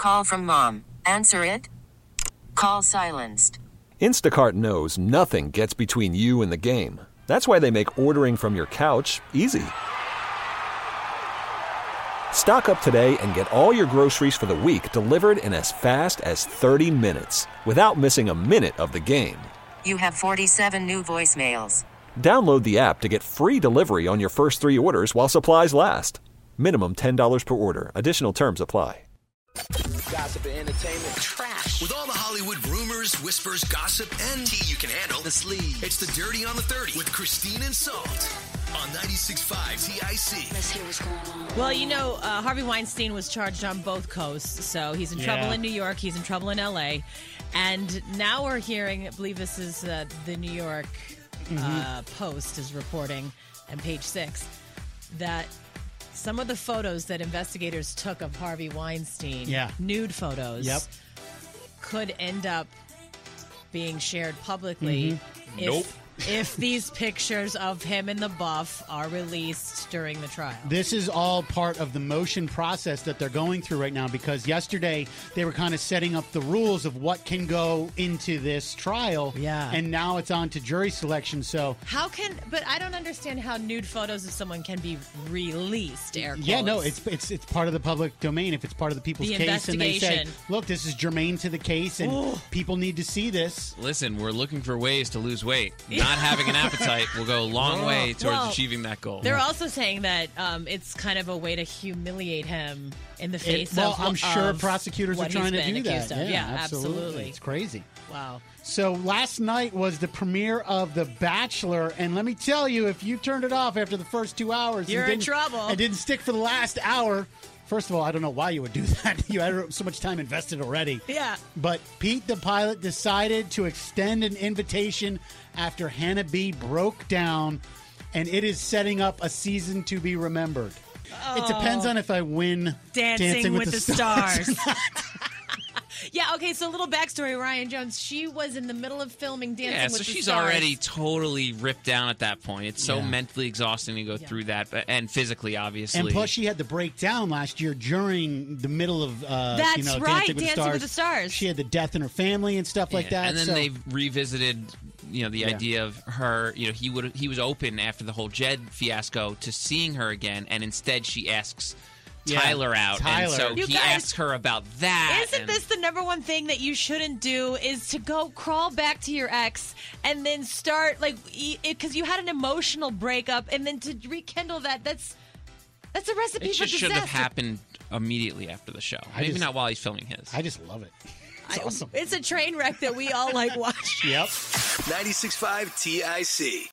Call from mom. Answer it. Call silenced. Instacart knows nothing gets between you and the game. That's why they make ordering from your couch easy. Stock up today and get all your groceries for the week delivered in as fast as 30 minutes without missing a minute of the game. You have 47 new voicemails. Download the app to get free delivery on your first 3 orders while supplies last. Minimum $10 per order. Additional terms apply. Gossip and entertainment trash. With all the Hollywood rumors, whispers, gossip, and tea you can handle, The sleeve. it's the Dirty on the 30 with Christine and Salt on 96.5 TIC. Let's hear what's going on. Well, you know, Harvey Weinstein was charged on both coasts, so he's in trouble in New York, he's in trouble in L.A., and now we're hearing, I believe this is the New York Post is reporting, on page 6, that some of the photos that investigators took of Harvey Weinstein, nude photos, could end up being shared publicly if these pictures of him in the buff are released during the trial. This is all part of the motion process that they're going through right now, because yesterday they were kind of setting up the rules of what can go into this trial. Yeah. And now it's on to jury selection. So But I don't understand how nude photos of someone can be released, air quotes. yeah, no, it's part of the public domain if it's part of the people's The case, and they say, investigation. look, this is germane to the case, and people need to see this. Listen, we're looking for ways to lose weight. Not having an appetite will go a long way towards achieving that goal. They're also saying that it's kind of a way to humiliate him in the face of I'm sure of prosecutors are what trying he's to been do accused that. of. Yeah, absolutely. It's crazy. Wow. So last night was the premiere of The Bachelor, and let me tell you, if you turned it off after the first 2 hours, You're in trouble. And didn't stick for the last hour. First of all, I don't know why you would do that. You had so much time invested already. Yeah. But Pete, the pilot, decided to extend an invitation after Hannah B broke down, and it is setting up a season to be remembered. It depends on if I win Dancing with the Stars. or not. Yeah, okay, so a little backstory. Ryan Jones, she was in the middle of filming Dancing with the Stars. so she's already totally ripped down at that point. It's so Yeah. mentally exhausting to go through that, and physically, obviously. And plus, she had the breakdown last year during the middle of That's right, Dancing with the Stars. She had the death in her family and stuff like that. And then so. they've revisited, the idea of her. He was open after the whole Jed fiasco to seeing her again, and instead she asks Tyler out, and so You he guys- asks her about that. Isn't this the number one thing that you shouldn't do is to go crawl back to your ex and then start, because you had an emotional breakup, and then to rekindle that's a recipe It for just should have disaster. happened immediately after the show. Maybe not while he's filming his. I just love it. It's awesome. It's a train wreck that we all watch. Yep. 96.5 TIC.